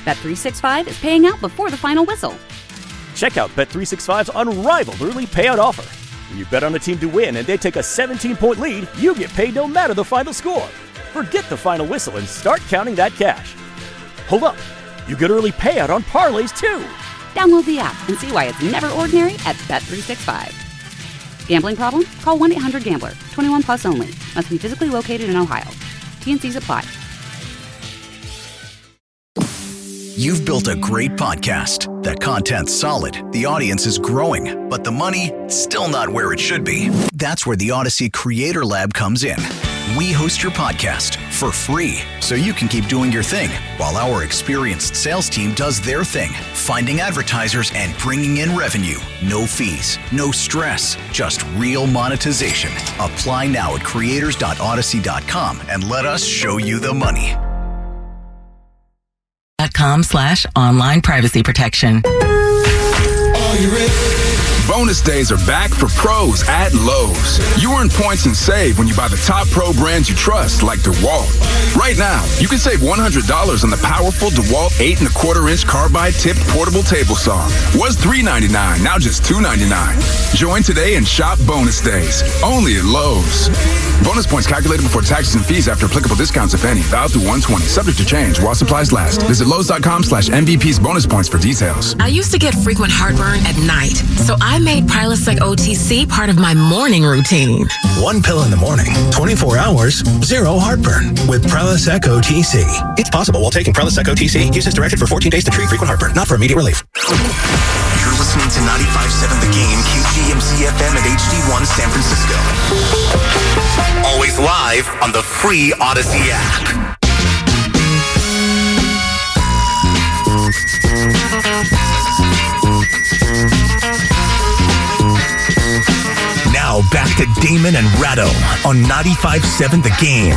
Bet365 is paying out before the final whistle. Check out Bet365's unrivaled early payout offer. When you bet on a team to win and they take a 17-point lead, you get paid no matter the final score. Forget the final whistle and start counting that cash. Hold up. You get early payout on parlays, too. Download the app and see why it's never ordinary at Bet365. Gambling problem? Call 1-800-GAMBLER. 21 plus only. Must be physically located in Ohio. T&Cs apply. You've built a great podcast. The content's solid, the audience is growing, but the money, still not where it should be. That's where the Odyssey Creator Lab comes in. We host your podcast for free, so you can keep doing your thing, while our experienced sales team does their thing, finding advertisers and bringing in revenue. No fees, no stress, just real monetization. Apply now at creators.odyssey.com and let us show you the money. .com/online privacy protection. Are you ready? Bonus days are back for pros at Lowe's. You earn points and save when you buy the top pro brands you trust, like DeWalt. Right now, you can save $100 on the powerful DeWalt 8¼ carbide tipped portable table saw. Was $399, now just $299. Join today and shop bonus days, only at Lowe's. Bonus points calculated before taxes and fees after applicable discounts, if any. Valid through 1/20, subject to change while supplies last. Visit Lowes.com/MVP's bonus points for details. I used to get frequent heartburn at night, so I made Prilosec OTC part of my morning routine. One pill in the morning, 24 hours, zero heartburn with Prilosec OTC. It's possible while taking Prilosec OTC. Use as directed for 14 days to treat frequent heartburn, not for immediate relief. You're listening to 95.7 The Game, KGMZ FM at HD1 San Francisco. Always live on the free Odyssey app. Now back to Damon and Ratto on 95.7 The Game.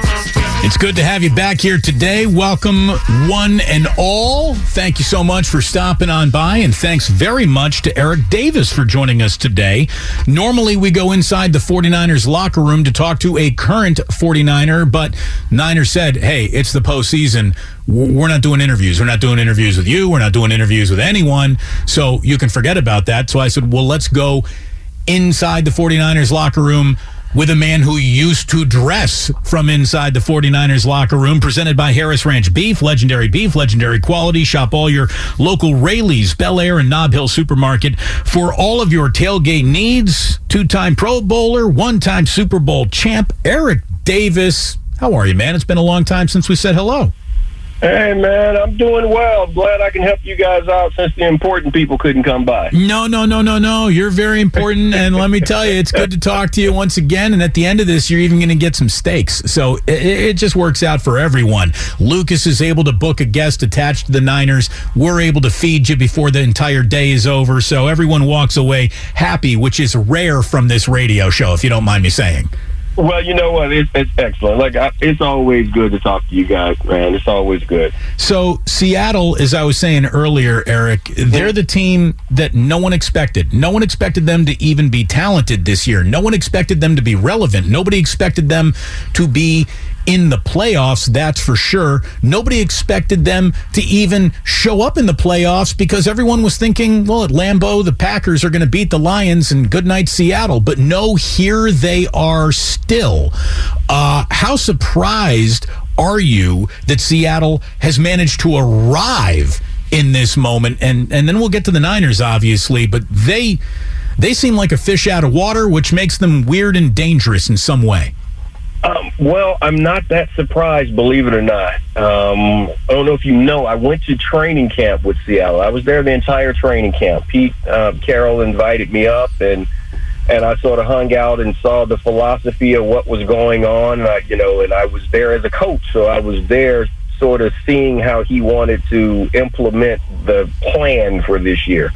It's good to have you back here today. Welcome, one and all. Thank you so much for stopping on by, and thanks very much to Eric Davis for joining us today. Normally, we go inside the 49ers locker room to talk to a current 49er, but Niners said, hey, it's the postseason. We're not doing interviews. We're not doing interviews with you. We're not doing interviews with anyone, so you can forget about that. So I said, well, let's go inside the 49ers locker room with a man who used to dress from inside the 49ers locker room, presented by Harris Ranch Beef, legendary quality. Shop all your local Rayleigh's, Bel Air, and Nob Hill Supermarket for all of your tailgate needs. Two-time Pro Bowler, one-time Super Bowl champ, Eric Davis. How are you, man? It's been a long time since we said hello. Hey, man, I'm doing well. Glad I can help you guys out since the important people couldn't come by. No. You're very important, and let me tell you, it's good to talk to you once again, and at the end of this, you're even going to get some steaks. So it just works out for everyone. Lucas is able to book a guest attached to the Niners. We're able to feed you before the entire day is over, so everyone walks away happy, which is rare from this radio show, if you don't mind me saying. Well, you know what? It's excellent. It's always good to talk to you guys, man. It's always good. So Seattle, as I was saying earlier, Eric, they're the team that no one expected. No one expected them to even be talented this year. No one expected them to be relevant. Nobody expected them to be in the playoffs, that's for sure. Nobody expected them to even show up in the playoffs because everyone was thinking, well, at Lambeau, the Packers are going to beat the Lions and good night, Seattle. But no, here they are still. How surprised are you that Seattle has managed to arrive in this moment? And then we'll get to the Niners, obviously, but they seem like a fish out of water, which makes them weird and dangerous in some way. Well, I'm not that surprised, believe it or not. I don't know if you know, I went to training camp with Seattle. I was there the entire training camp. Pete Carroll invited me up, and I sort of hung out and saw the philosophy of what was going on. And I was there as a coach, so I was there sort of seeing how he wanted to implement the plan for this year.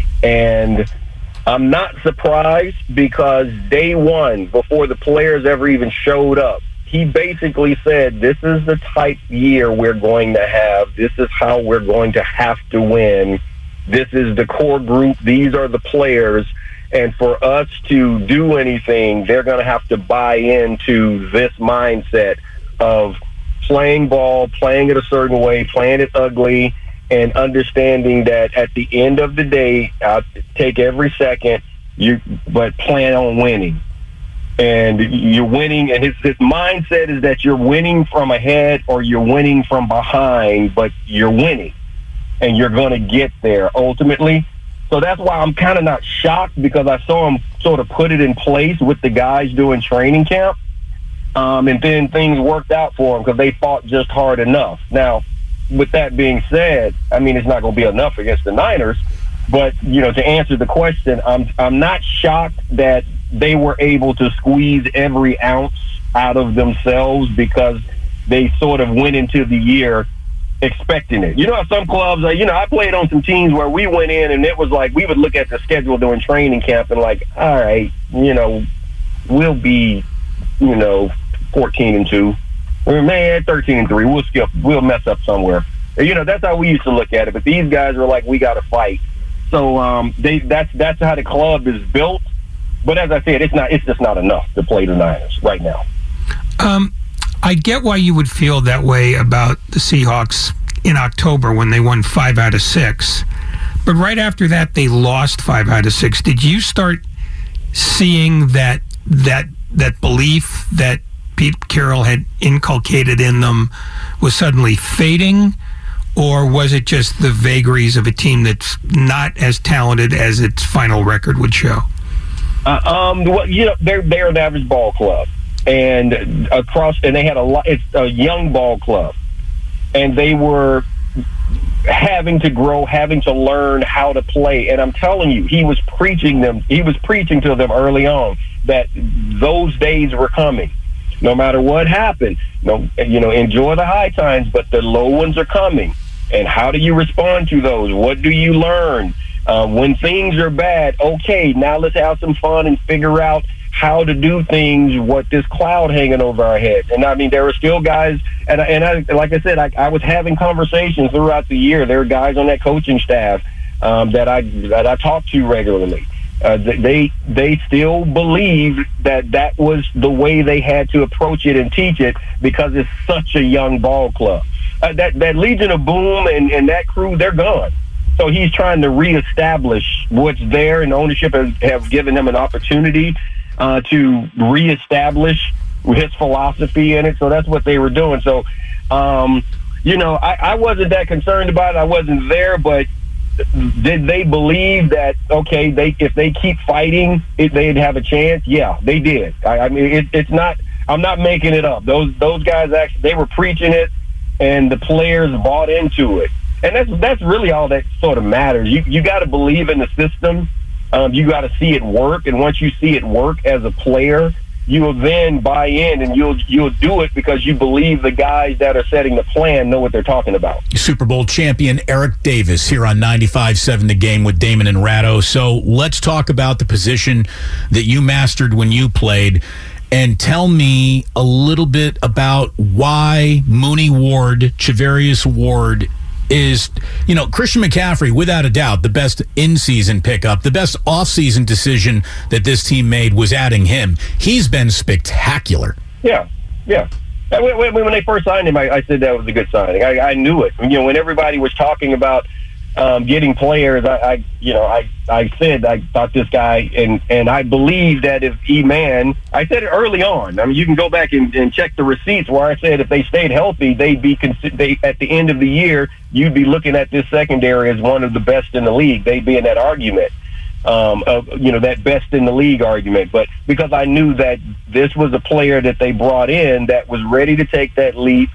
And I'm not surprised because day one, before the players ever even showed up, he basically said, this is the type year we're going to have. This is how we're going to have to win. This is the core group. These are the players. And for us to do anything, they're going to have to buy into this mindset of playing ball, playing it a certain way, playing it ugly, and understanding that at the end of the day, I'll take every second, but plan on winning. And you're winning, and his mindset is that you're winning from ahead or you're winning from behind, but you're winning, and you're going to get there ultimately. So that's why I'm kind of not shocked, because I saw him sort of put it in place with the guys doing training camp, and then things worked out for him because they fought just hard enough. Now, with that being said, I mean, it's not going to be enough against the Niners, but, to answer the question, I'm not shocked that they were able to squeeze every ounce out of themselves, because they sort of went into the year expecting it. Some clubs, I played on some teams where we went in and it was like we would look at the schedule during training camp and like, all right, we'll be, 14-2. Or, man, 13-3. We'll mess up somewhere. That's how we used to look at it. But these guys are like, we got to fight. So that's how the club is built. But as I said, it's just not enough to play the Niners right now. I get why you would feel that way about the Seahawks in October when they won 5 out of 6. But right after that, they lost 5 out of 6. Did you start seeing that belief that Pete Carroll had inculcated in them was suddenly fading? Or was it just the vagaries of a team that's not as talented as its final record would show? They're an average ball club, and they had it's a young ball club, and they were having to grow, having to learn how to play. And I'm telling you, he was preaching to them early on that those days were coming. No matter what happened, enjoy the high times, but the low ones are coming. And how do you respond to those? What do you learn? When things are bad, okay, now let's have some fun and figure out how to do things with this cloud hanging over our heads. And I mean, there were still guys, and I like I said, I was having conversations throughout the year. There were guys on that coaching staff that I talked to regularly. They still believe that was the way they had to approach it and teach it, because it's such a young ball club. That Legion of Boom and that crew, they're gone. So he's trying to reestablish what's there, and ownership have given him an opportunity to reestablish his philosophy in it. So that's what they were doing. So, I wasn't that concerned about it. I wasn't there, but did they believe that, okay, if they keep fighting, they'd have a chance? Yeah, they did. I mean, it's not, I'm not making it up. Those guys actually, they were preaching it, and the players bought into it. And that's really all that sort of matters. You got to believe in the system. You got to see it work, and once you see it work as a player, you will then buy in, and you'll do it because you believe the guys that are setting the plan know what they're talking about. Super Bowl champion Eric Davis here on 95.7 The Game with Damon and Ratto. So let's talk about the position that you mastered when you played, and tell me a little bit about why Mooney Ward, Charvarius Ward, is, Christian McCaffrey, without a doubt, the best in-season pickup, the best off-season decision that this team made was adding him. He's been spectacular. Yeah. When they first signed him, I said that was a good signing. I knew it. When everybody was talking about getting players, I said I thought this guy, and I believe that if E-Man, I said it early on. I mean, you can go back and check the receipts where I said if they stayed healthy, they'd be at the end of the year, you'd be looking at this secondary as one of the best in the league. They'd be in that argument of that best in the league argument. But because I knew that this was a player that they brought in that was ready to take that leap.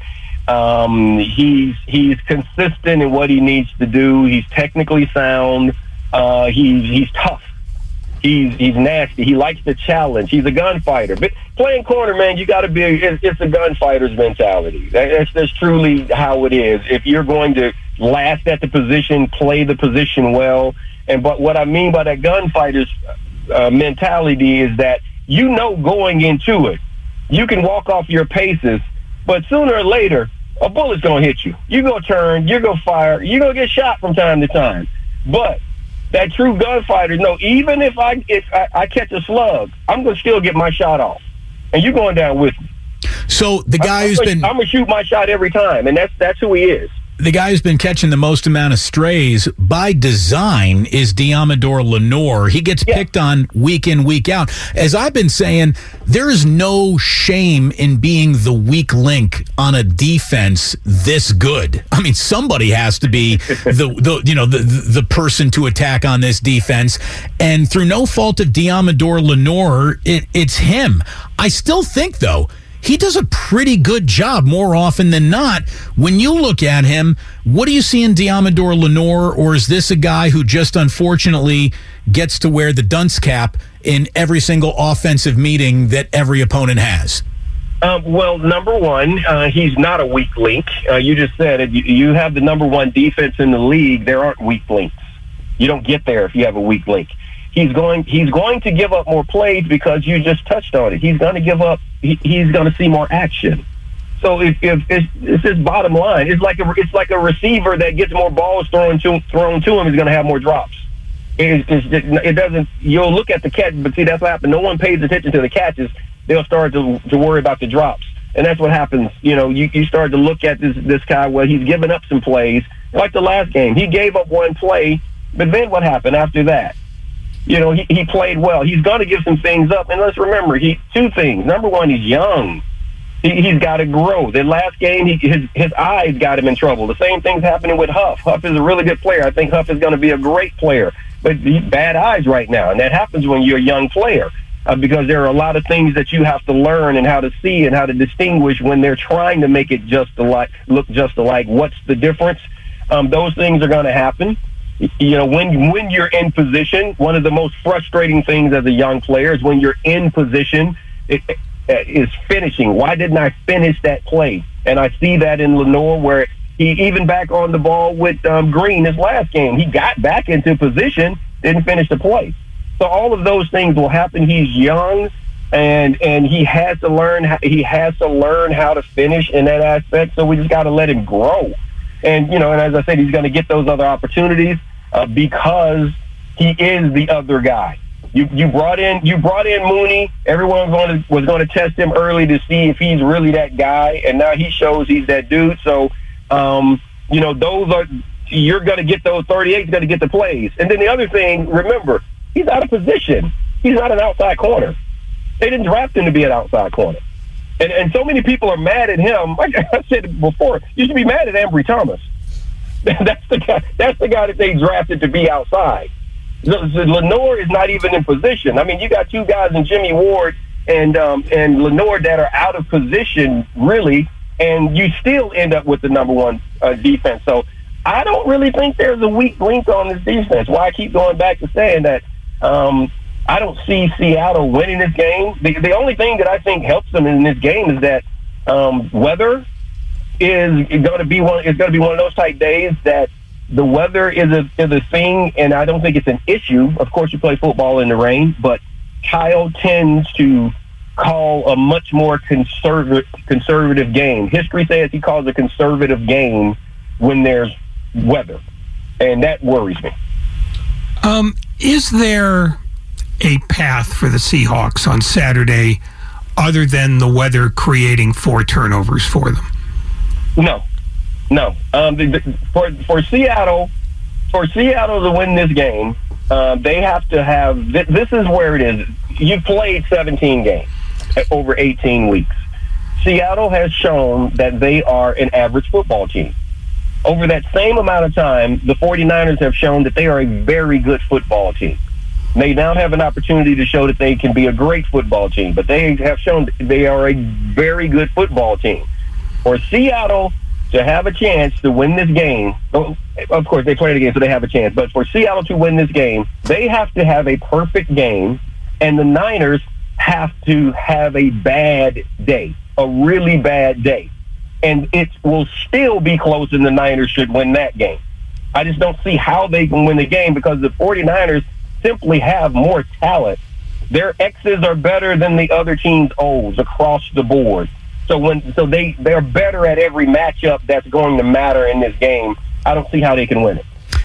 He's consistent in what he needs to do. He's technically sound. He's tough. He's nasty. He likes the challenge. He's a gunfighter. But playing corner, man, you got to be. It's a gunfighter's mentality. That's truly how it is. If you're going to last at the position, play the position well. But what I mean by that gunfighter's mentality is that going into it, you can walk off your paces, but sooner or later, a bullet's going to hit you. You're going to turn, you're going to fire, you're going to get shot from time to time. But that true gunfighter, no, even if I catch a slug, I'm going to still get my shot off. And you're going down with me. So the guy who's been... I'm going to shoot my shot every time, and that's who he is. The guy who's been catching the most amount of strays by design is Diamador Lenore. He gets picked on week in, week out. As I've been saying, there is no shame in being the weak link on a defense this good. I mean, somebody has to be the person to attack on this defense. And through no fault of Diamador Lenore, it's him. I still think, though, he does a pretty good job more often than not. When you look at him, what do you see in Diamador Lenore, or is this a guy who just unfortunately gets to wear the dunce cap in every single offensive meeting that every opponent has? Well, number one, he's not a weak link. You just said it. You have the number one defense in the league. There aren't weak links. You don't get there if you have a weak link. He's going to give up more plays because you just touched on it. He's going to give up. He's going to see more action. So if it's his bottom line, it's like a receiver that gets more balls thrown to him is going to have more drops. It doesn't. You'll look at the catch, but see that's what happened. No one pays attention to the catches. They'll start to worry about the drops, and that's what happens. You start to look at this guy. Well, he's giving up some plays. Like the last game, he gave up one play, but then what happened after that? He played well. He's going to give some things up. And let's remember, two things. Number one, he's young. He's got to grow. The last game, his eyes got him in trouble. The same thing's happening with Huff. Huff is a really good player. I think Huff is going to be a great player. But he's bad eyes right now. And that happens when you're a young player because there are a lot of things that you have to learn and how to see and how to distinguish when they're trying to make it look just alike. What's the difference? Those things are going to happen. When you're in position, one of the most frustrating things as a young player is when you're in position, is finishing. Why didn't I finish that play? And I see that in Lenore where he even back on the ball with Green his last game. He got back into position, didn't finish the play. So all of those things will happen. He's young, and he has to learn. He has to learn how to finish in that aspect. So we just got to let him grow. And and as I said, he's going to get those other opportunities. Because he is the other guy. You brought in Mooney. Everyone was going to test him early to see if he's really that guy, and now he shows he's that dude. So, you're going to get those 38's going to get the plays. And then the other thing, remember, he's out of position. He's not an outside corner. They didn't draft him to be an outside corner. And so many people are mad at him. Like I said before, you should be mad at Ambry Thomas. That's the guy that they drafted to be outside. Lenore is not even in position. I mean, you got two guys in Jimmy Ward and Lenore that are out of position, really, and you still end up with the number one defense. So I don't really think there's a weak link on this defense. Why I keep going back to saying that I don't see Seattle winning this game. The only thing that I think helps them in this game is that weather is going to be one of those type days that the weather is a thing, and I don't think it's an issue. Of course, you play football in the rain, but Kyle tends to call a much more conservative game. History says he calls a conservative game when there's weather, and that worries me. Is there a path for the Seahawks on Saturday other than the weather creating 4 turnovers for them? No. For Seattle to win this game, they have to have. This is where it is. You played 17 games over 18 weeks. Seattle has shown that they are an average football team. Over that same amount of time, the 49ers have shown that they are a very good football team. They now have an opportunity to show that they can be a great football team, but they have shown that they are a very good football team. For Seattle to have a chance to win this game, of course they played a game, so they have a chance, but for Seattle to win this game, they have to have a perfect game, and the Niners have to have a bad day, a really bad day. And it will still be close, and the Niners should win that game. I just don't see how they can win the game because the 49ers simply have more talent. Their X's are better than the other team's O's across the board. So they're better at every matchup that's going to matter in this game. I don't see how they can win it.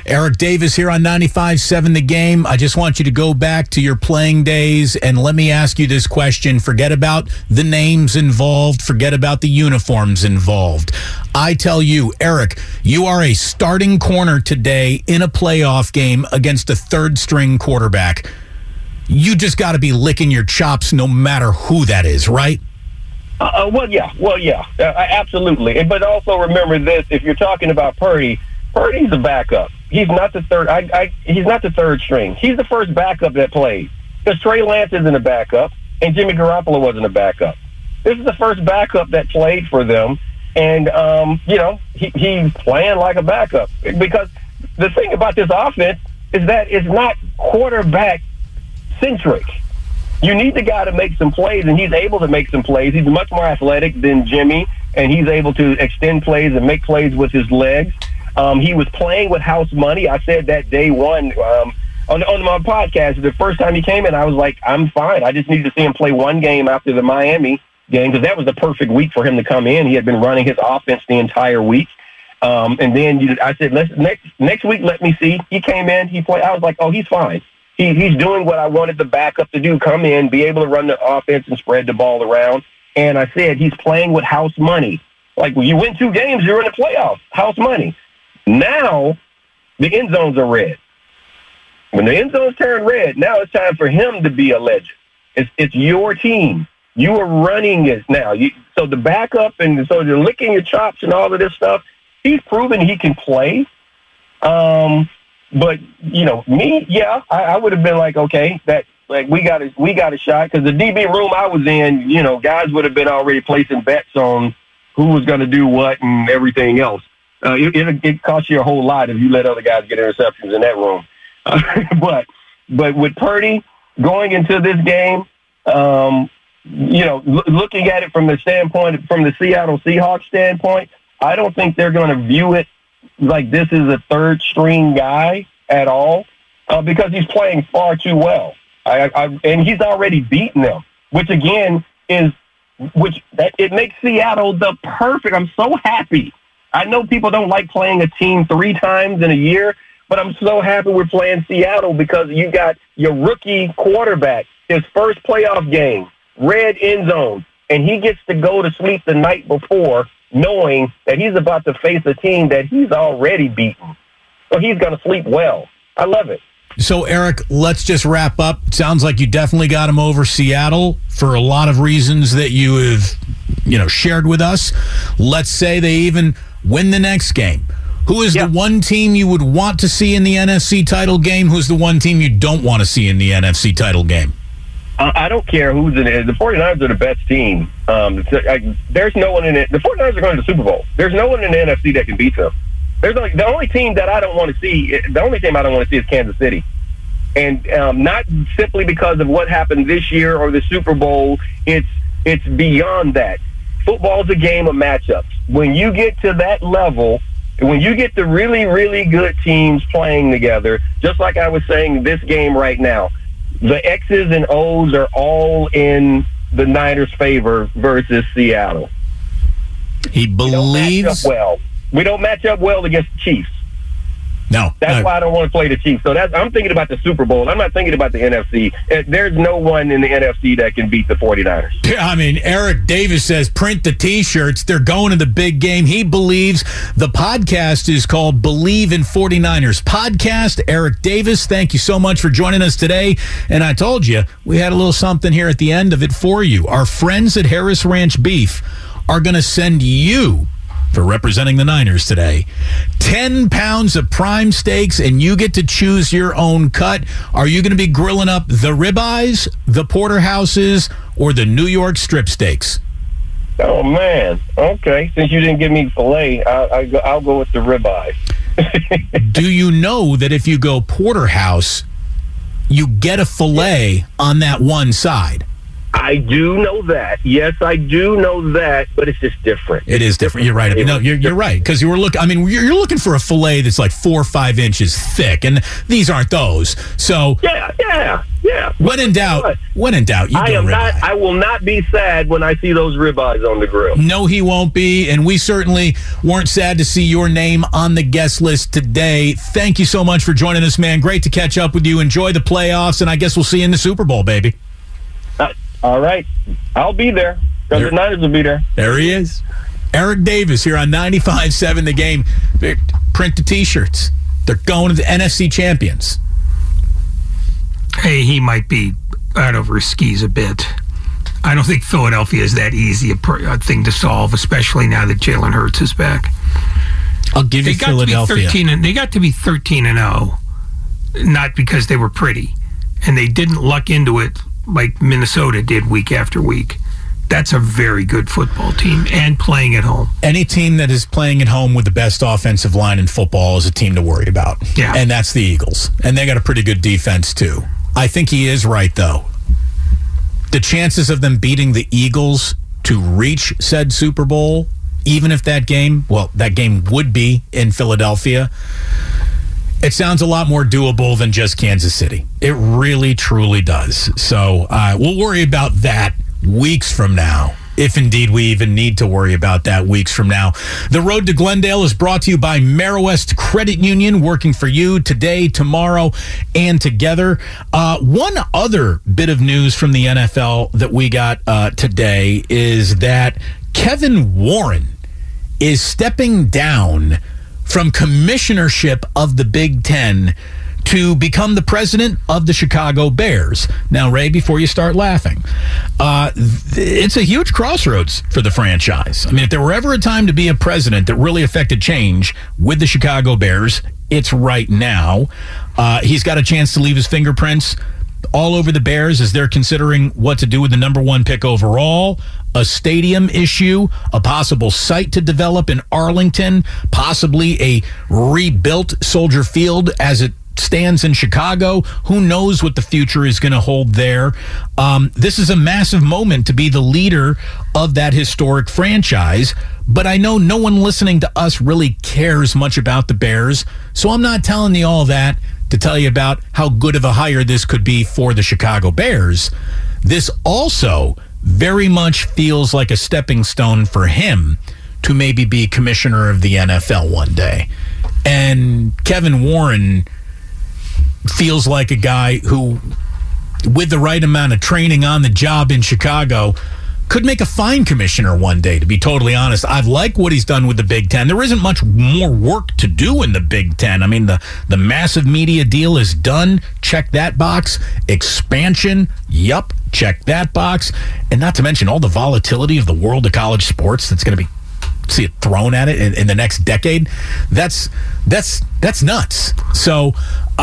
Eric Davis here on 95.7 The Game. I just want you to go back to your playing days and let me ask you this question. Forget about the names involved. Forget about the uniforms involved. I tell you, Eric, you are a starting corner today in a playoff game against a third-string quarterback. You just got to be licking your chops no matter who that is, right? Well, yeah, absolutely. But also remember this: if you're talking about Purdy's a backup. He's not the third. He's not the third string. He's the first backup that played. Because Trey Lance isn't a backup, and Jimmy Garoppolo wasn't a backup. This is the first backup that played for them, and he's playing like a backup. Because the thing about this offense is that it's not quarterback centric. You need the guy to make some plays, and he's able to make some plays. He's much more athletic than Jimmy, and he's able to extend plays and make plays with his legs. He was playing with house money. I said that day one on my podcast. The first time he came in, I was like, I'm fine. I just needed to see him play one game after the Miami game because that was the perfect week for him to come in. He had been running his offense the entire week. And then I said, next week, let me see. He came in. He played. I was like, oh, he's fine. He's doing what I wanted the backup to do, come in, be able to run the offense and spread the ball around. And I said he's playing with house money. Like, when you win 2 games, you're in the playoffs. House money. Now, the end zones are red. When the end zones turn red, now it's time for him to be a legend. It's your team. You are running it now. So the backup, and so you're licking your chops and all of this stuff, he's proven he can play. But, I would have been like, okay, we got a shot. Because the DB room I was in, guys would have been already placing bets on who was going to do what and everything else. It costs you a whole lot if you let other guys get interceptions in that room. But with Purdy going into this game, looking at it from the Seattle Seahawks standpoint, I don't think they're going to view it like this is a third string guy at all, because he's playing far too well. And he's already beaten them, it makes Seattle the perfect. I'm so happy. I know people don't like playing a team 3 times in a year, but I'm so happy we're playing Seattle because you got your rookie quarterback, his first playoff game, red end zone, and he gets to go to sleep the night before knowing that he's about to face a team that he's already beaten. So he's going to sleep well. I love it. So, Eric, let's just wrap up. It sounds like you definitely got him over Seattle for a lot of reasons that you have, shared with us. Let's say they even win the next game. Who is the one team you would want to see in the NFC title game? Who's the one team you don't want to see in the NFC title game? I don't care who's in it. The 49ers are the best team. There's no one in it. The 49ers are going to the Super Bowl. There's no one in the NFC that can beat them. The only team that I don't want to see, the only team I don't want to see is Kansas City. And not simply because of what happened this year or the Super Bowl. It's beyond that. Football's a game of matchups. When you get to that level, when you get the really, really good teams playing together, just like I was saying this game right now, the X's and O's are all in the Niners' favor versus Seattle. He believes... We don't match up well against the Chiefs. No. That's why I don't want to play the Chiefs. So I'm thinking about the Super Bowl. I'm not thinking about the NFC. There's no one in the NFC that can beat the 49ers. I mean, Eric Davis says print the T-shirts. They're going to the big game. He believes. The podcast is called Believe in 49ers Podcast. Eric Davis, thank you so much for joining us today. And I told you, we had a little something here at the end of it for you. Our friends at Harris Ranch Beef are going to send you, for representing the Niners today, 10 pounds of prime steaks, and you get to choose your own cut. Are you going to be grilling up the ribeyes, the porterhouses, or the New York strip steaks? Oh, man. Okay. Since you didn't give me filet, I'll go with the ribeye. Do you know that if you go porterhouse, you get a filet on that one side? I do know that. Yes, I do know that, but it's just different. It is different. You're right. I mean, no, you're right, because you're looking for a fillet that's like 4 or 5 inches thick, and these aren't those. So yeah. When in doubt, you go ribeye. I will not be sad when I see those ribeyes on the grill. No, he won't be, and we certainly weren't sad to see your name on the guest list today. Thank you so much for joining us, man. Great to catch up with you. Enjoy the playoffs, and I guess we'll see you in the Super Bowl, baby. All right. I'll be there. The Niners will be there. There he is. Eric Davis here on 95.7 The Game. Print the T-shirts. They're going to the NFC champions. Hey, he might be out over his skis a bit. I don't think Philadelphia is that easy a thing to solve, especially now that Jalen Hurts is back. I'll give you Philadelphia. They got to be 13-0, not because they were pretty. And they didn't luck into it like Minnesota did week after week. That's a very good football team and playing at home. Any team that is playing at home with the best offensive line in football is a team to worry about. Yeah. And that's the Eagles. And they got a pretty good defense, too. I think he is right, though. The chances of them beating the Eagles to reach said Super Bowl, even if that game would be in Philadelphia, it sounds a lot more doable than just Kansas City. It really, truly does. So we'll worry about that weeks from now, if indeed we even need to worry about that weeks from now. The Road to Glendale is brought to you by Marist Credit Union, working for you today, tomorrow, and together. One other bit of news from the NFL that we got today is that Kevin Warren is stepping down from commissionership of the Big Ten to become the president of the Chicago Bears. Now, Ray, before you start laughing, it's a huge crossroads for the franchise. I mean, if there were ever a time to be a president that really affected change with the Chicago Bears, it's right now. He's got a chance to leave his fingerprints all over the Bears as they're considering what to do with the number 1 pick overall, a stadium issue, a possible site to develop in Arlington, possibly a rebuilt Soldier Field as it stands in Chicago. Who knows what the future is going to hold there. This is a massive moment to be the leader of that historic franchise, but I know no one listening to us really cares much about the Bears, so I'm not telling you all that to tell you about how good of a hire this could be for the Chicago Bears. This also very much feels like a stepping stone for him to maybe be commissioner of the NFL one day. And Kevin Warren feels like a guy who, with the right amount of training on the job in Chicago, could make a fine commissioner one day, to be totally honest. I like what he's done with the Big Ten. There isn't much more work to do in the Big Ten. I mean, the massive media deal is done. Check that box. Expansion, yup, check that box. And not to mention all the volatility of the world of college sports that's going to be see it thrown at it in the next decade. That's nuts. So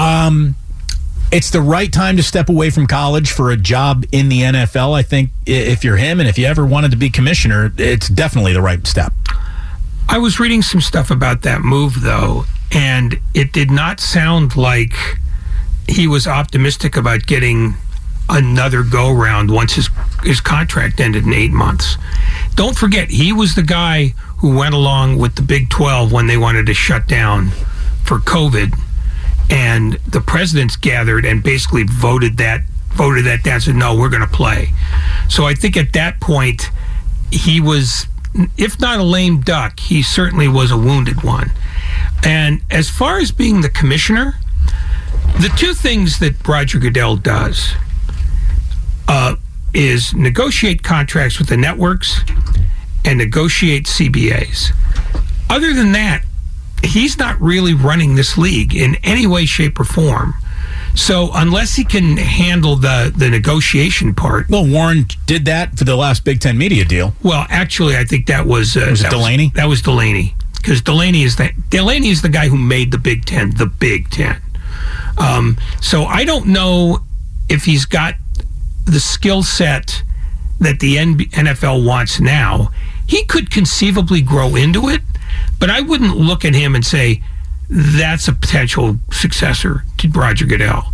it's the right time to step away from college for a job in the NFL. I think if you're him and if you ever wanted to be commissioner, it's definitely the right step. I was reading some stuff about that move, though, and it did not sound like he was optimistic about getting another go-round once his contract ended in 8 months. Don't forget, he was the guy who went along with the Big 12 when they wanted to shut down for COVID, and the presidents gathered and basically voted that down, said, no, we're going to play. So I think at that point, he was, if not a lame duck, he certainly was a wounded one. And as far as being the commissioner, the two things that Roger Goodell does is negotiate contracts with the networks and negotiate CBAs. Other than that, he's not really running this league in any way, shape, or form. So unless he can handle the negotiation part... Well, Warren did that for the last Big Ten media deal. Well, actually, I think that was... was it Delaney? That was Delaney. Because Delaney is the guy who made the Big Ten the Big Ten. So I don't know if he's got the skill set that the NFL wants now. He could conceivably grow into it, but I wouldn't look at him and say that's a potential successor to Roger Goodell.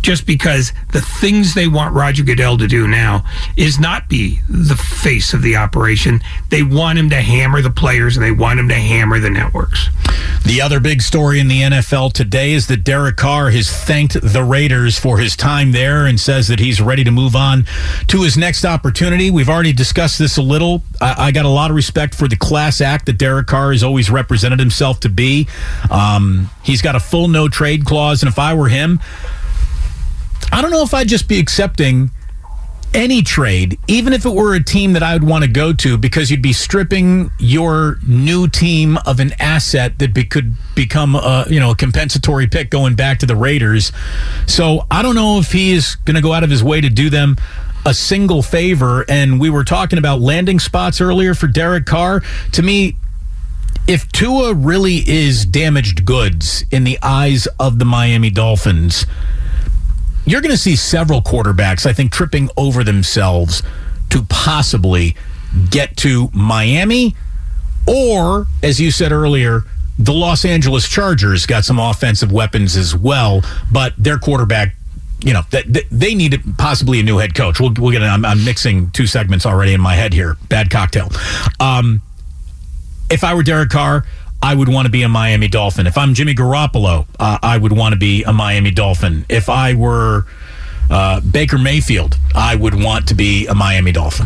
just because the things they want Roger Goodell to do now is not be the face of the operation. They want him to hammer the players, and they want him to hammer the networks. The other big story in the NFL today is that Derek Carr has thanked the Raiders for his time there and says that he's ready to move on to his next opportunity. We've already discussed this a little. I got a lot of respect for the class act that Derek Carr has always represented himself to be. He's got a full no-trade clause, and if I were him, I don't know if I'd just be accepting any trade, even if it were a team that I would want to go to, because you'd be stripping your new team of an asset that could become a compensatory pick going back to the Raiders. So I don't know if he is going to go out of his way to do them a single favor. And we were talking about landing spots earlier for Derek Carr. To me, if Tua really is damaged goods in the eyes of the Miami Dolphins, you're going to see several quarterbacks, I think, tripping over themselves to possibly get to Miami, or, as you said earlier, the Los Angeles Chargers got some offensive weapons as well, but their quarterback, they need possibly a new head coach. We'll get. I'm mixing two segments already in my head here. Bad cocktail. If I were Derek Carr, I would want to be a Miami Dolphin. If I'm Jimmy Garoppolo, I would want to be a Miami Dolphin. If I were Baker Mayfield, I would want to be a Miami Dolphin.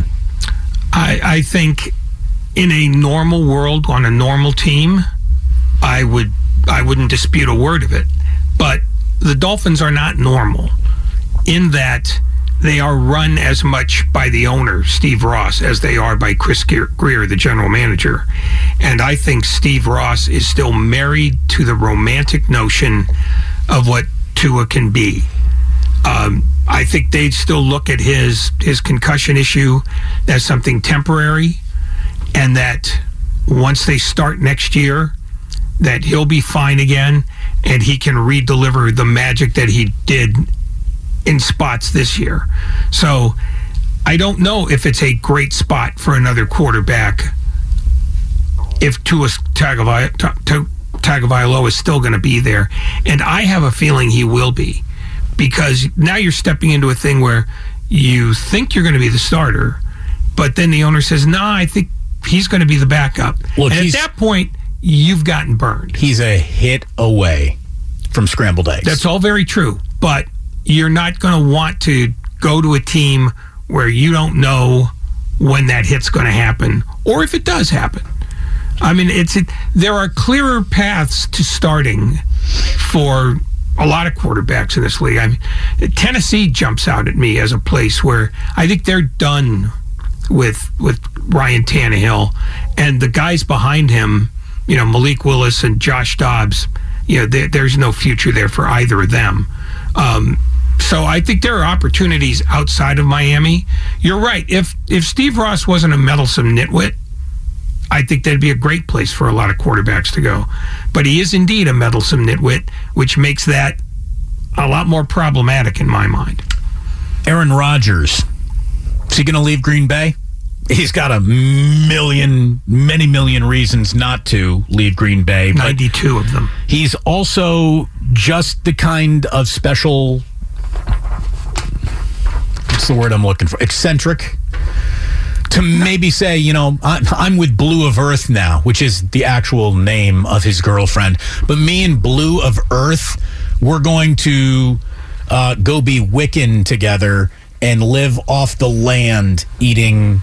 I think in a normal world, on a normal team, I wouldn't dispute a word of it. But the Dolphins are not normal in that they are run as much by the owner, Steve Ross, as they are by Chris Greer, the general manager. And I think Steve Ross is still married to the romantic notion of what Tua can be. I think they'd still look at his concussion issue as something temporary, and that once they start next year, that he'll be fine again, and he can redeliver the magic that he did in spots this year. So I don't know if it's a great spot for another quarterback if Tua Tagovailoa is still going to be there. And I have a feeling he will be, because now you're stepping into a thing where you think you're going to be the starter, but then the owner says, "No, I think he's going to be the backup." Well, and at that point, you've gotten burned. He's a hit away from scrambled eggs. That's all very true, but you're not going to want to go to a team where you don't know when that hit's going to happen, or if it does happen. I mean, there are clearer paths to starting for a lot of quarterbacks in this league. I mean, Tennessee jumps out at me as a place where I think they're done with Ryan Tannehill, and the guys behind him, Malik Willis and Josh Dobbs, there's no future there for either of them. So I think there are opportunities outside of Miami. You're right. If Steve Ross wasn't a meddlesome nitwit, I think that'd be a great place for a lot of quarterbacks to go. But he is indeed a meddlesome nitwit, which makes that a lot more problematic in my mind. Aaron Rodgers, is he going to leave Green Bay? He's got many million reasons not to leave Green Bay. 92 of them. He's also just the kind of special, what's the word I'm looking for? Eccentric. To maybe say, I'm with Blue of Earth now, which is the actual name of his girlfriend. But me and Blue of Earth, we're going to go be Wiccan together and live off the land eating,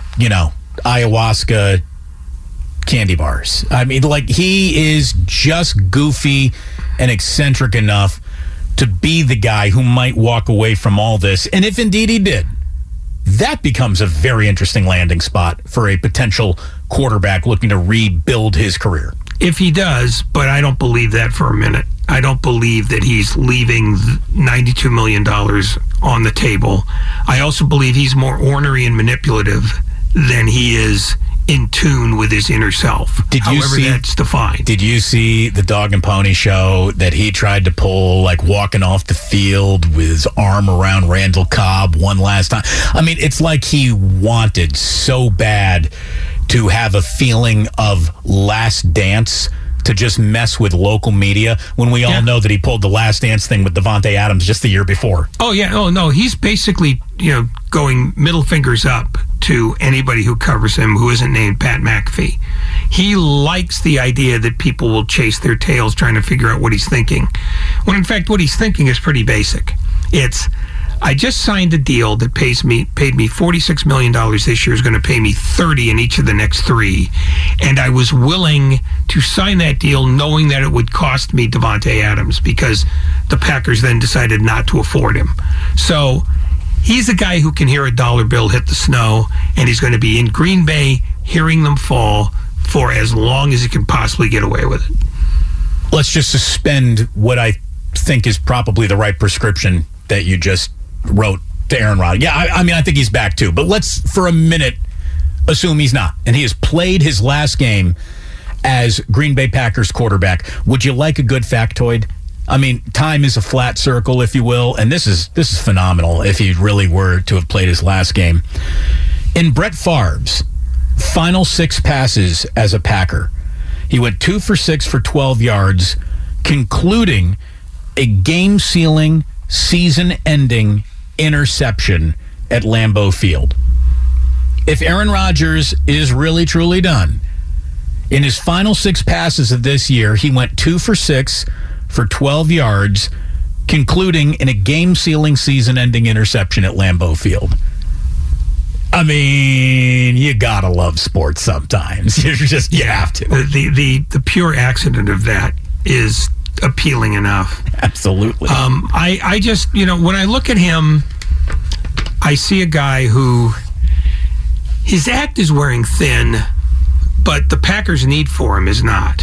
ayahuasca candy bars. I mean, he is just goofy and eccentric enough to be the guy who might walk away from all this. And if indeed he did, that becomes a very interesting landing spot for a potential quarterback looking to rebuild his career. If he does, but I don't believe that for a minute. I don't believe that he's leaving $92 million on the table. I also believe he's more ornery and manipulative than he is in tune with his inner self. That's defined. Did you see the Dog and Pony show that he tried to pull, walking off the field with his arm around Randall Cobb one last time? I mean, it's like he wanted so bad to have a feeling of Last Dance to just mess with local media when we all know that he pulled the Last Dance thing with Davante Adams just the year before? Oh, yeah. Oh, no. He's basically, going middle fingers up to anybody who covers him who isn't named Pat McAfee. He likes the idea that people will chase their tails trying to figure out what he's thinking, when in fact what he's thinking is pretty basic. It's, I just signed a deal that paid me $46 million this year, is going to pay me $30 in each of the next 3. And I was willing to sign that deal knowing that it would cost me Davante Adams because the Packers then decided not to afford him. So he's a guy who can hear a dollar bill hit the snow, and he's going to be in Green Bay hearing them fall for as long as he can possibly get away with it. Let's just suspend what I think is probably the right prescription that you just wrote to Aaron Rodgers. Yeah, I mean, I think he's back too. But let's, for a minute, assume he's not. And he has played his last game as Green Bay Packers quarterback. Would you like a good factoid? I mean, time is a flat circle, if you will. And this is phenomenal if he really were to have played his last game. In Brett Favre's final 6 passes as a Packer, he went 2 for 6 for 12 yards, concluding a game-sealing, season-ending interception at Lambeau Field. If Aaron Rodgers is really, truly done, in his final 6 passes of this year, he went 2 for 6 for 12 yards, concluding in a game-sealing, season-ending interception at Lambeau Field. I mean, you gotta love sports sometimes. You have to. The pure accident of that is appealing enough. Absolutely. I just, when I look at him, I see a guy who his act is wearing thin, but the Packers' need for him is not.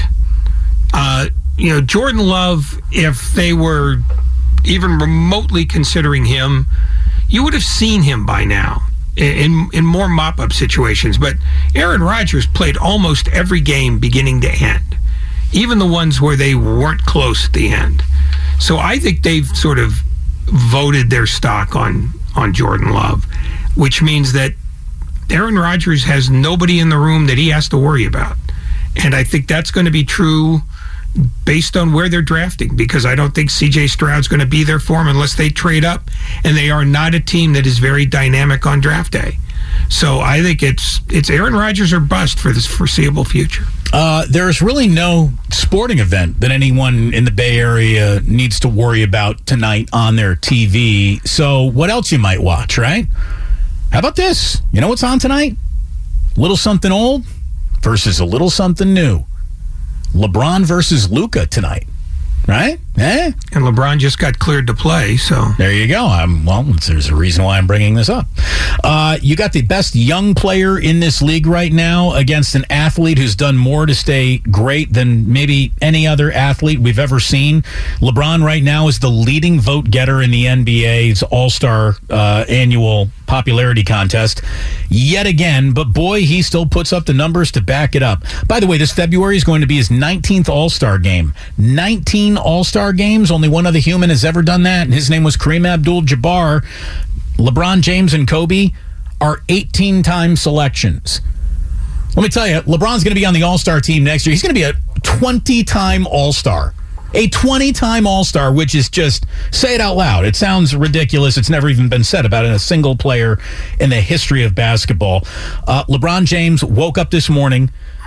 Jordan Love, if they were even remotely considering him, you would have seen him by now in more mop-up situations. But Aaron Rodgers played almost every game beginning to end, even the ones where they weren't close at the end. So I think they've sort of voted their stock on Jordan Love, which means that Aaron Rodgers has nobody in the room that he has to worry about. And I think that's going to be true based on where they're drafting, because I don't think C.J. Stroud's going to be there for him unless they trade up, and they are not a team that is very dynamic on draft day. So I think it's Aaron Rodgers or bust for this foreseeable future. There's really no sporting event that anyone in the Bay Area needs to worry about tonight on their TV. So what else you might watch, right? How about this? You know what's on tonight? A little something old versus a little something new. LeBron versus Luka tonight, right? And LeBron just got cleared to play, so there you go. There's a reason why I'm bringing this up. You got the best young player in this league right now against an athlete who's done more to stay great than maybe any other athlete we've ever seen. LeBron right now is the leading vote getter in the NBA's All-Star annual popularity contest yet again, but boy, he still puts up the numbers to back it up. By the way, this February is going to be his 19th All-Star game. 19 All-Star games. Only one other human has ever done that, and his name was Kareem Abdul-Jabbar. LeBron James and Kobe are 18-time selections. Let me tell you, LeBron's going to be on the All-Star team next year. He's going to be a 20-time All-Star. A 20-time All-Star, which is just, say it out loud. It sounds ridiculous. It's never even been said about a single player in the history of basketball. LeBron James woke up this morning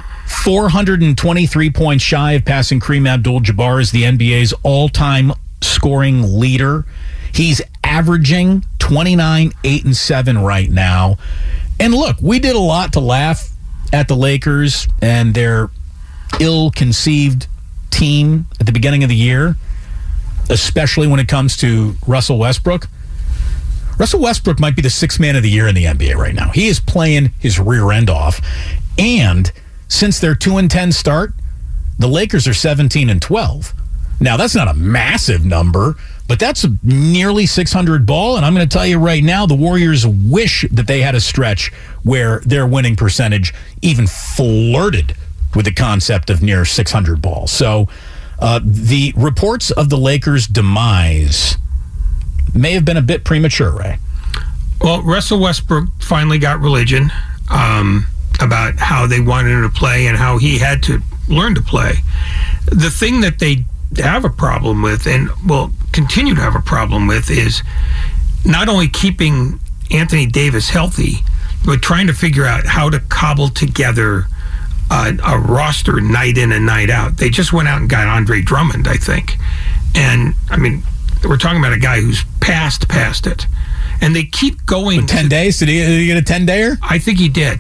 423 points shy of passing Kareem Abdul-Jabbar as the NBA's all-time scoring leader. He's averaging 29, 8, and 7 right now. And look, we did a lot to laugh at the Lakers and their ill-conceived team at the beginning of the year, especially when it comes to Russell Westbrook. Russell Westbrook might be the 6th man of the year in the NBA right now. He is playing his rear end off. And since their 2-10 start, the Lakers are 17-12. Now, that's not a massive number, but that's nearly 600 ball. And I'm going to tell you right now, the Warriors wish that they had a stretch where their winning percentage even flirted with the concept of near 600 ball. So the reports of the Lakers' demise may have been a bit premature, Ray. Well, Russell Westbrook finally got religion about how they wanted him to play and how he had to learn to play. The thing that they have a problem with, and will continue to have a problem with, is not only keeping Anthony Davis healthy, but trying to figure out how to cobble together a roster night in and night out. They just went out and got Andre Drummond, I think. And, I mean, we're talking about a guy who's past it. And they keep going. With 10 days? Did he get a 10-dayer? I think he did.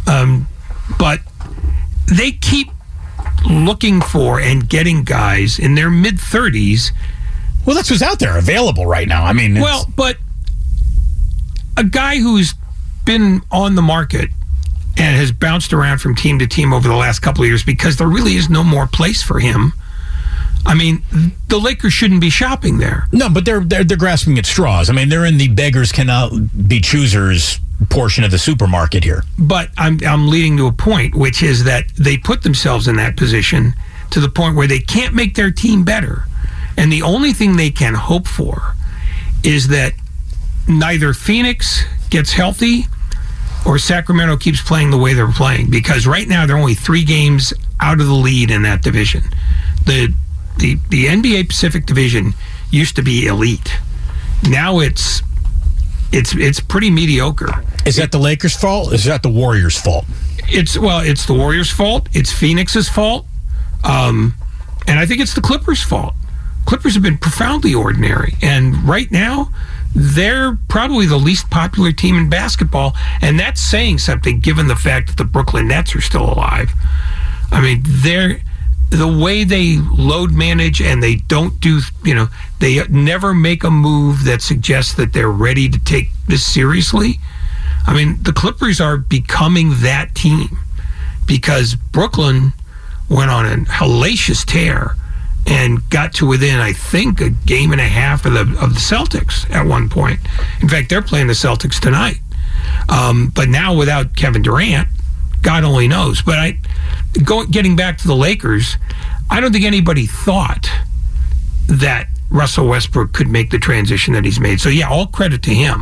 But they keep looking for and getting guys in their mid-30s. Well, that's what's out there available right now. I mean, well, but a guy who's been on the market and has bounced around from team to team over the last couple of years because there really is no more place for him. I mean, the Lakers shouldn't be shopping there. No, but they're grasping at straws. I mean, they're in the beggars cannot be choosers portion of the supermarket here. But I'm leading to a point, which is that they put themselves in that position to the point where they can't make their team better. And the only thing they can hope for is that neither Phoenix gets healthy or Sacramento keeps playing the way they're playing. Because right now they're only 3 games out of the lead in that division. The NBA Pacific Division used to be elite. Now it's pretty mediocre. Is that the Lakers' fault? Is that the Warriors' fault? It's the Warriors' fault. It's Phoenix's fault. And I think it's the Clippers' fault. Clippers have been profoundly ordinary. And right now, they're probably the least popular team in basketball. And that's saying something given the fact that the Brooklyn Nets are still alive. I mean, the way they load manage and they don't do, they never make a move that suggests that they're ready to take this seriously. I mean, the Clippers are becoming that team because Brooklyn went on a hellacious tear and got to within, I think, a game and a half of the Celtics at one point. In fact, they're playing the Celtics tonight. But now without Kevin Durant, God only knows. But getting back to the Lakers, I don't think anybody thought that Russell Westbrook could make the transition that he's made. So, yeah, all credit to him.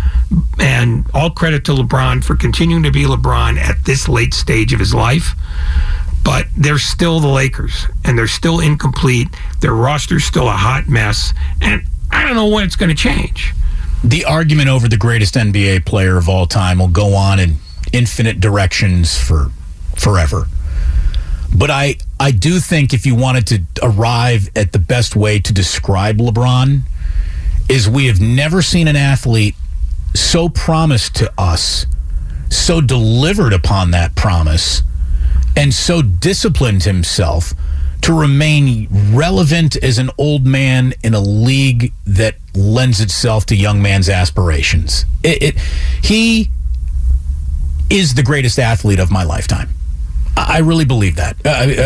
And all credit to LeBron for continuing to be LeBron at this late stage of his life. But they're still the Lakers, and they're still incomplete. Their roster's still a hot mess, and I don't know when it's going to change. The argument over the greatest NBA player of all time will go on in infinite directions for forever. But I do think if you wanted to arrive at the best way to describe LeBron, is we have never seen an athlete so promised to us, so delivered upon that promise, and so disciplined himself to remain relevant as an old man in a league that lends itself to young man's aspirations. He is the greatest athlete of my lifetime. I really believe that.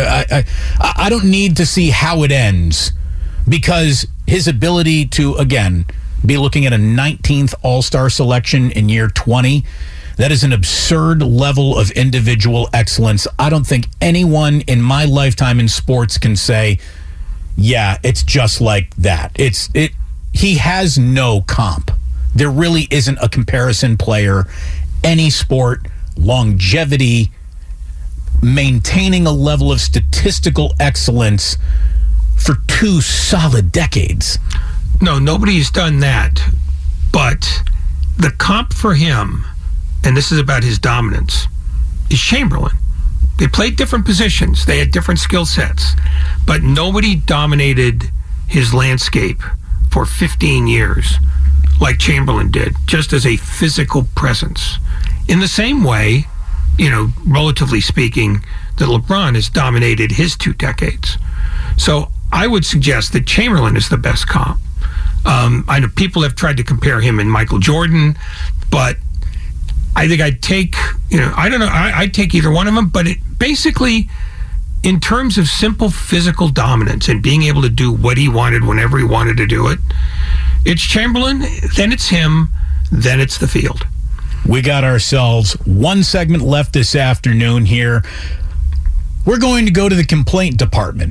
I don't need to see how it ends because his ability to, again, be looking at a 19th All-Star selection in year 20, that is an absurd level of individual excellence. I don't think anyone in my lifetime in sports can say, yeah, it's just like that. He has no comp. There really isn't a comparison player. Any sport, longevity, maintaining a level of statistical excellence for 2 solid decades. No, nobody's done that. But the comp for him, and this is about his dominance, is Chamberlain. They played different positions. They had different skill sets. But nobody dominated his landscape for 15 years like Chamberlain did, just as a physical presence. In the same way, relatively speaking, that LeBron has dominated his 2 decades. So I would suggest that Chamberlain is the best comp. I know people have tried to compare him and Michael Jordan, but I think I'd take, I don't know, I'd take either one of them, but basically, in terms of simple physical dominance and being able to do what he wanted whenever he wanted to do it, it's Chamberlain, then it's him, then it's the field. We got ourselves one segment left this afternoon here. We're going to go to the complaint department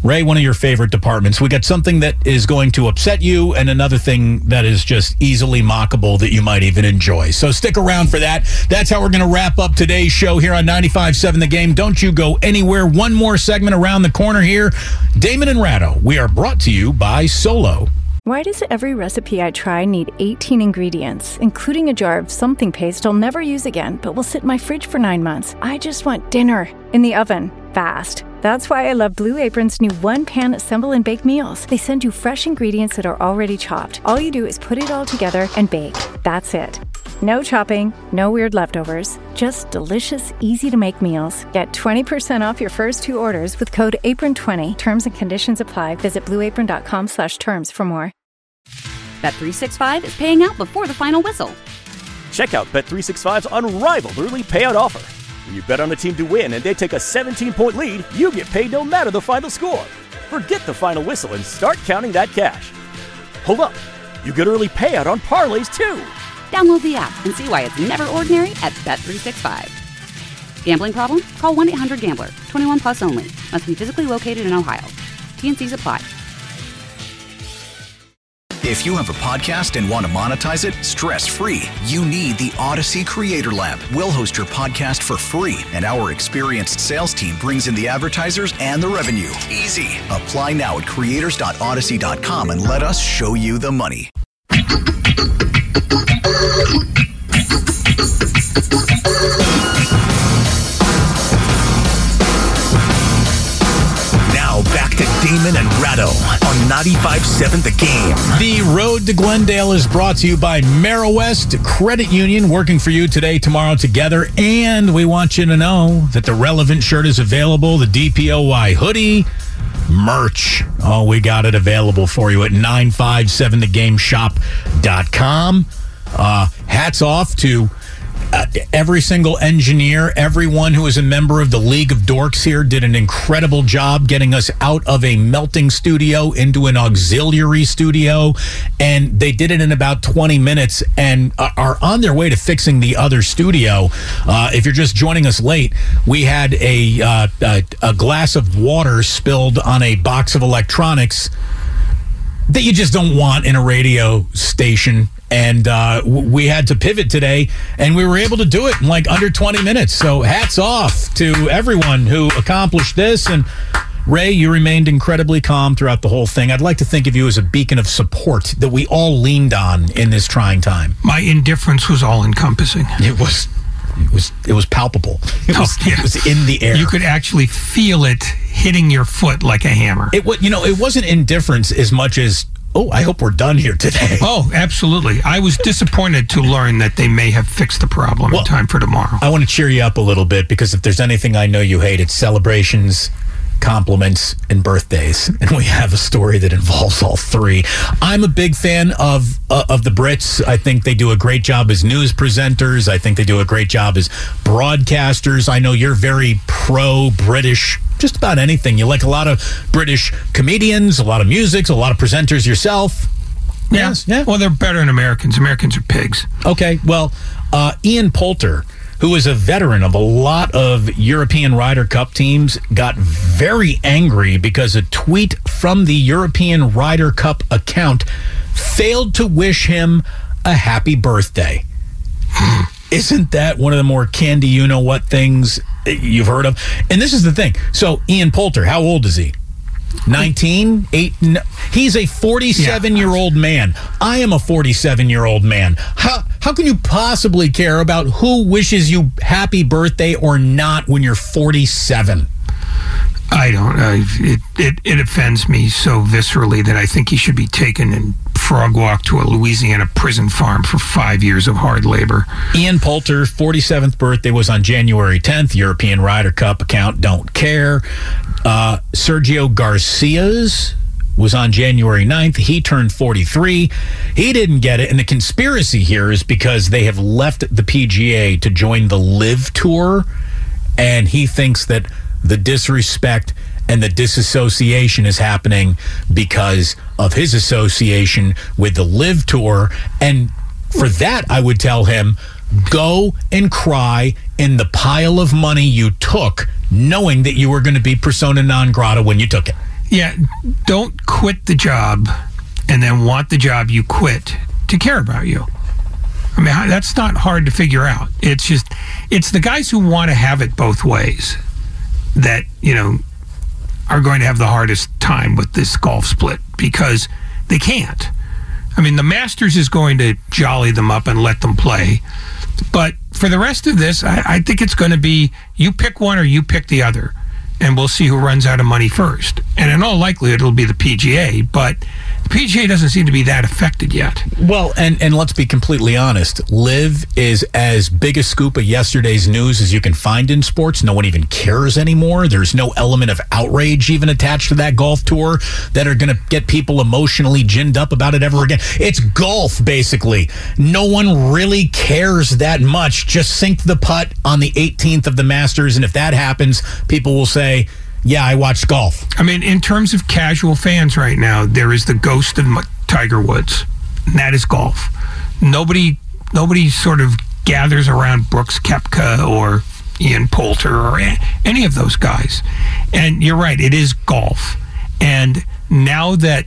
Ray, one of your favorite departments. We got something that is going to upset you and another thing that is just easily mockable that you might even enjoy. So stick around for that. That's how we're going to wrap up today's show here on 95.7 The Game. Don't you go anywhere. One more segment around the corner here. Damon and Ratto. We are brought to you by Solo. Why does every recipe I try need 18 ingredients, including a jar of something paste I'll never use again, but will sit in my fridge for 9 months? I just want dinner in the oven, fast. That's why I love Blue Apron's new one-pan assemble and bake meals. They send you fresh ingredients that are already chopped. All you do is put it all together and bake. That's it. No chopping, no weird leftovers, just delicious, easy-to-make meals. Get 20% off your first 2 orders with code APRON20. Terms and conditions apply. Visit blueapron.com/terms for more. Bet365 is paying out before the final whistle. Check out Bet365's unrivaled early payout offer. When you bet on a team to win and they take a 17-point lead, you get paid no matter the final score. Forget the final whistle and start counting that cash. Hold up. You get early payout on parlays, too. Download the app and see why it's never ordinary at Bet365. Gambling problem? Call 1-800-GAMBLER. 21 plus only. Must be physically located in Ohio. T&Cs apply. If you have a podcast and want to monetize it stress-free, you need the Odyssey Creator Lab. We'll host your podcast for free, and our experienced sales team brings in the advertisers and the revenue. Easy. Apply now at creators.odyssey.com and let us show you the money. Now back to Damon and Ratto on 95.7 The Game. The Road to Glendale is brought to you by Merowest Credit Union, working for you today, tomorrow, together. And we want you to know that the Relevant shirt is available, the DPOY hoodie, merch. Oh, we got it available for you at 957thegameshop.com. Hats off to every single engineer, everyone who is a member of the League of Dorks here did an incredible job getting us out of a melting studio into an auxiliary studio, and they did it in about 20 minutes and are on their way to fixing the other studio. If you're just joining us late, we had a glass of water spilled on a box of electronics that you just don't want in a radio station. And we had to pivot today, and we were able to do it in like under 20 minutes. So hats off to everyone who accomplished this. And Ray, you remained incredibly calm throughout the whole thing. I'd like to think of you as a beacon of support that we all leaned on in this trying time. My indifference was all-encompassing. It was palpable. It was in the air. You could actually feel it hitting your foot like a hammer. It wasn't indifference as much as, oh, I hope we're done here today. Oh, absolutely. I was disappointed to learn that they may have fixed the problem in time for tomorrow. I want to cheer you up a little bit, because if there's anything I know you hate, it's celebrations, compliments, and birthdays. And we have a story that involves all three. I'm a big fan of the Brits. I think they do a great job as news presenters. I think they do a great job as broadcasters. I know you're very pro-British, just about anything. You like a lot of British comedians, a lot of music, a lot of presenters yourself. Yeah. Yes, yeah. Well, they're better than Americans. Americans are pigs. Okay, well, Ian Poulter, who is a veteran of a lot of European Ryder Cup teams, got very angry because a tweet from the European Ryder Cup account failed to wish him a happy birthday. Isn't that one of the more candy you-know-what things you've heard of? And this is the thing. So, Ian Poulter, how old is he? 19? He's a 47-year-old man. I am a 47-year-old man. How can you possibly care about who wishes you happy birthday or not when you're 47? I don't know. It offends me so viscerally that I think he should be taken and frog walked to a Louisiana prison farm for 5 years of hard labor. Ian Poulter's 47th birthday was on January 10th. European Ryder Cup account, don't care. Sergio Garcia's was on January 9th. He turned 43. He didn't get it. And the conspiracy here is because they have left the PGA to join the LIV Tour, and he thinks that the disrespect and the disassociation is happening because of his association with the LIV Tour. And for that, I would tell him, go and cry in the pile of money you took, knowing that you were going to be persona non grata when you took it. Yeah, don't quit the job and then want the job you quit to care about you. I mean, that's not hard to figure out. It's just, it's the guys who want to have it both ways that, are going to have the hardest time with this golf split because they can't. I mean, the Masters is going to jolly them up and let them play. But for the rest of this, I think it's going to be you pick one or you pick the other. And we'll see who runs out of money first. And in all likelihood, it'll be the PGA. But the PGA doesn't seem to be that affected yet. Well, and let's be completely honest. LIV is as big a scoop of yesterday's news as you can find in sports. No one even cares anymore. There's no element of outrage even attached to that golf tour that are going to get people emotionally ginned up about it ever again. It's golf, basically. No one really cares that much. Just sink the putt on the 18th of the Masters, and if that happens, people will say, yeah, I watched golf. I mean, in terms of casual fans right now, there is the ghost of Tiger Woods, and that is golf. Nobody sort of gathers around Brooks Koepka or Ian Poulter or any of those guys. And you're right, it is golf. And now that,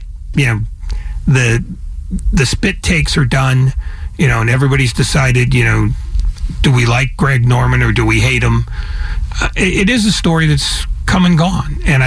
the spit takes are done, and everybody's decided, do we like Greg Norman or do we hate him? It is a story that's come and gone. And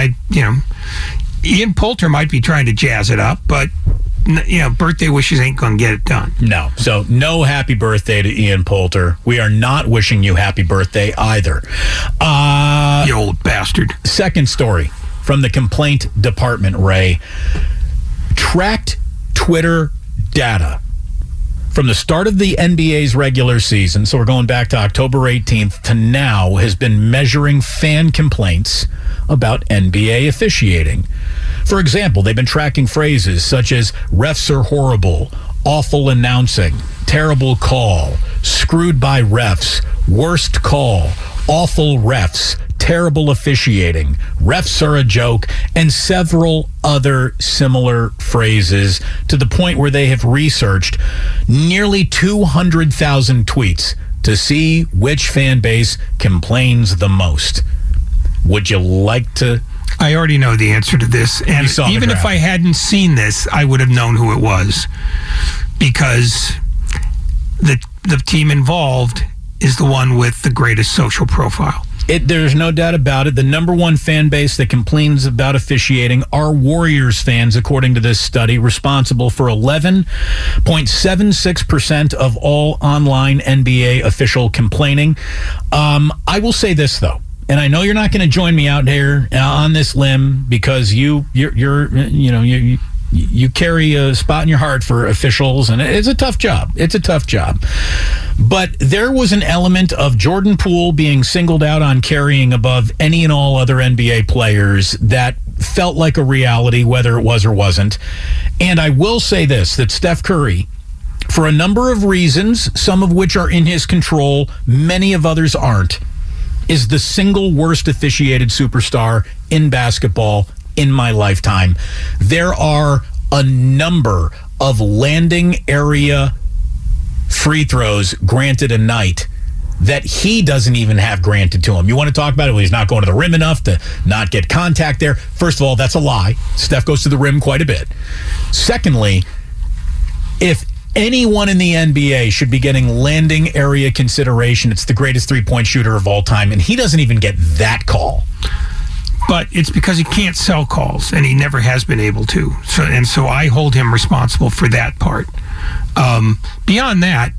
Ian Poulter might be trying to jazz it up, but birthday wishes ain't going to get it done. No. So no happy birthday to Ian Poulter. We are not wishing you happy birthday either. You old bastard. Second story from the complaint department, Ray. Tracked Twitter data from the start of the NBA's regular season, so we're going back to October 18th to now, has been measuring fan complaints about NBA officiating. For example, they've been tracking phrases such as refs are horrible, awful announcing, terrible call, screwed by refs, worst call, awful refs, terrible officiating, refs are a joke, and several other similar phrases, to the point where they have researched nearly 200,000 tweets to see which fan base complains the most. Would you like to? I already know the answer to this, and even if I hadn't seen this, I would have known who it was, because the team involved is the one with the greatest social profile. There's no doubt about it. The number one fan base that complains about officiating are Warriors fans, according to this study, responsible for 11.76% of all online NBA official complaining. I will say this, though, and I know you're not going to join me out here on this limb because you carry a spot in your heart for officials, and it's a tough job. It's a tough job. But there was an element of Jordan Poole being singled out on carrying above any and all other NBA players that felt like a reality, whether it was or wasn't. And I will say this, that Steph Curry, for a number of reasons, some of which are in his control, many of others aren't, is the single worst officiated superstar in basketball in my lifetime. There are a number of landing area free throws granted a night that he doesn't even have granted to him. You want to talk about it? Well, he's not going to the rim enough to not get contact there. First of all, that's a lie. Steph goes to the rim quite a bit. Secondly, if anyone in the NBA should be getting landing area consideration, it's the greatest three-point shooter of all time, and he doesn't even get that call. But it's because he can't sell calls, and he never has been able to. So I hold him responsible for that part. Beyond that,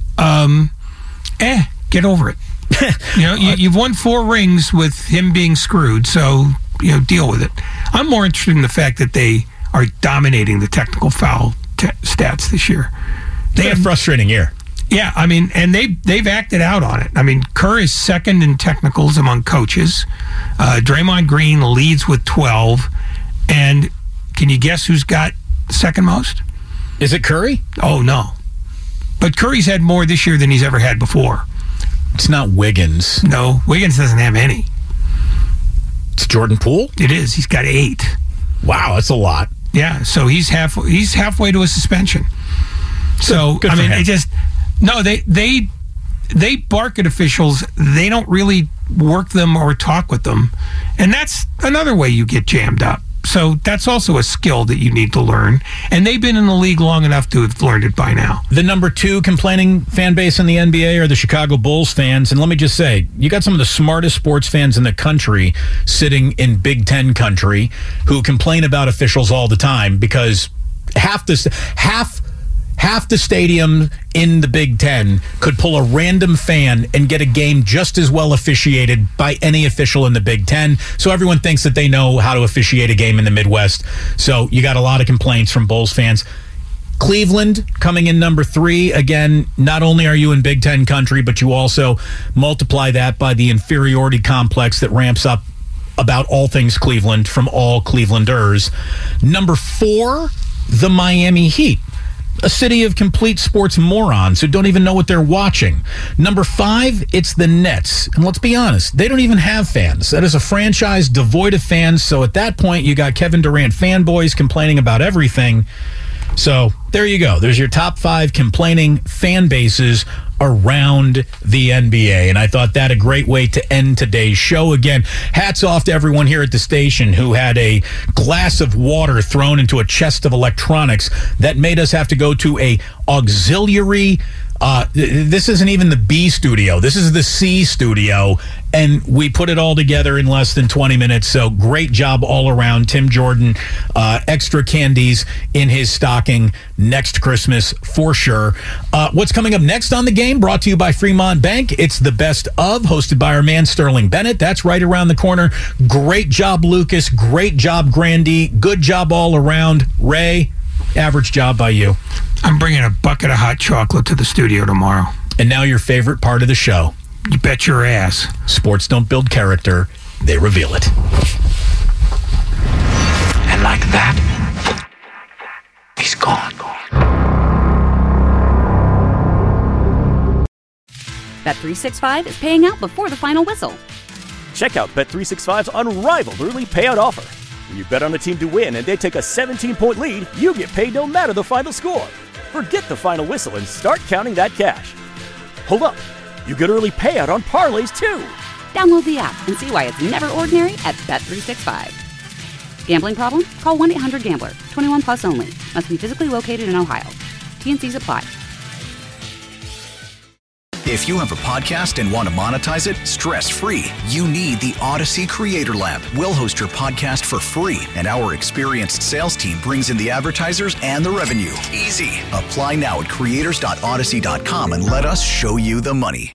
get over it. You've won 4 rings with him being screwed, so deal with it. I'm more interested in the fact that they are dominating the technical foul stats this year. They had a frustrating year. Yeah, I mean, and they've acted out on it. I mean, Kerr is second in technicals among coaches. Draymond Green leads with 12. And can you guess who's got second most? Is it Curry? Oh, no. But Curry's had more this year than he's ever had before. It's not Wiggins. No, Wiggins doesn't have any. It's Jordan Poole? It is. He's got 8. Wow, that's a lot. Yeah, so he's halfway to a suspension. So, Good I mean, him. it just... No, they bark at officials. They don't really work them or talk with them. And that's another way you get jammed up. So that's also a skill that you need to learn. And they've been in the league long enough to have learned it by now. The number 2 complaining fan base in the NBA are the Chicago Bulls fans. And let me just say, you got some of the smartest sports fans in the country sitting in Big Ten country who complain about officials all the time because half the stadium in the Big Ten could pull a random fan and get a game just as well officiated by any official in the Big Ten. So everyone thinks that they know how to officiate a game in the Midwest. So you got a lot of complaints from Bulls fans. Cleveland coming in number 3. Again, not only are you in Big Ten country, but you also multiply that by the inferiority complex that ramps up about all things Cleveland from all Clevelanders. Number 4, the Miami Heat. A city of complete sports morons who don't even know what they're watching. Number 5, it's the Nets. And let's be honest, they don't even have fans. That is a franchise devoid of fans. So at that point, you got Kevin Durant fanboys complaining about everything. So there you go. There's your top 5 complaining fan bases around the NBA. And I thought that a great way to end today's show. Again, hats off to everyone here at the station who had a glass of water thrown into a chest of electronics that made us have to go to a auxiliary. This isn't even the B studio. This is the C studio. And we put it all together in less than 20 minutes. So great job all around. Tim Jordan, extra candies in his stocking next Christmas for sure. What's coming up next on the game? Brought to you by Fremont Bank. It's the best of, hosted by our man Sterling Bennett. That's right around the corner. Great job, Lucas. Great job, Grandy. Good job all around. Ray, average job by you. I'm bringing a bucket of hot chocolate to the studio tomorrow. And now your favorite part of the show. You bet your ass. Sports don't build character, they reveal it. And like that, he's gone. Bet365 is paying out before the final whistle. Check out Bet365's unrivaled early payout offer. When you bet on a team to win and they take a 17-point lead, you get paid no matter the final score. Forget the final whistle and start counting that cash. Hold up. You get early payout on parlays, too. Download the app and see why it's never ordinary at Bet365. Gambling problem? Call 1-800-GAMBLER. 21 plus only. Must be physically located in Ohio. T&Cs apply. If you have a podcast and want to monetize it stress-free, you need the Odyssey Creator Lab. We'll host your podcast for free, and our experienced sales team brings in the advertisers and the revenue. Easy. Apply now at creators.odyssey.com and let us show you the money.